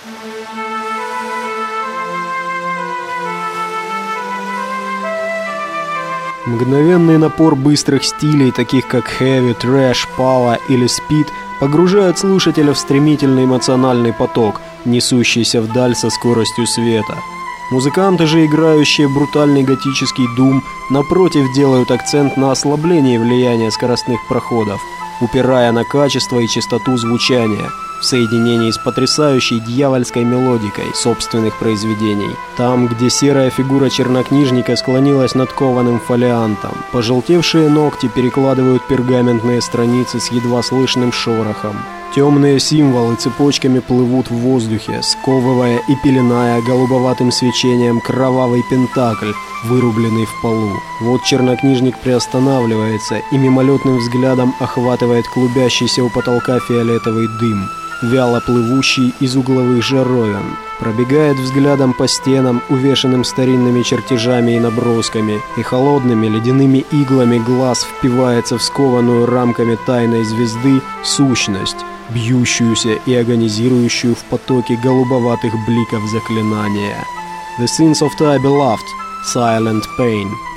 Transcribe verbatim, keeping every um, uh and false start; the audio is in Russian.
Мгновенный напор быстрых стилей, таких как heavy, трэш, power или speed, погружает слушателя в стремительный эмоциональный поток, несущийся вдаль со скоростью света. Музыканты же, играющие брутальный готический дум, напротив, делают акцент на ослаблении влияния скоростных проходов, упирая на качество и частоту звучания в соединении с потрясающей дьявольской мелодикой собственных произведений. Там, где серая фигура чернокнижника склонилась над кованым фолиантом, пожелтевшие ногти перекладывают пергаментные страницы с едва слышным шорохом. Темные символы цепочками плывут в воздухе, сковывая и пеленая голубоватым свечением кровавый пентакль, вырубленный в полу. Вот чернокнижник приостанавливается и мимолетным взглядом охватывает клубящийся у потолка фиолетовый дым, вяло плывущий из угловых жаровин, пробегает взглядом по стенам, увешанным старинными чертежами и набросками, и холодными ледяными иглами глаз впивается в скованную рамками тайной звезды сущность, бьющуюся и агонизирующую в потоке голубоватых бликов заклинания. The Sins of Thy Beloved, Silent Pain.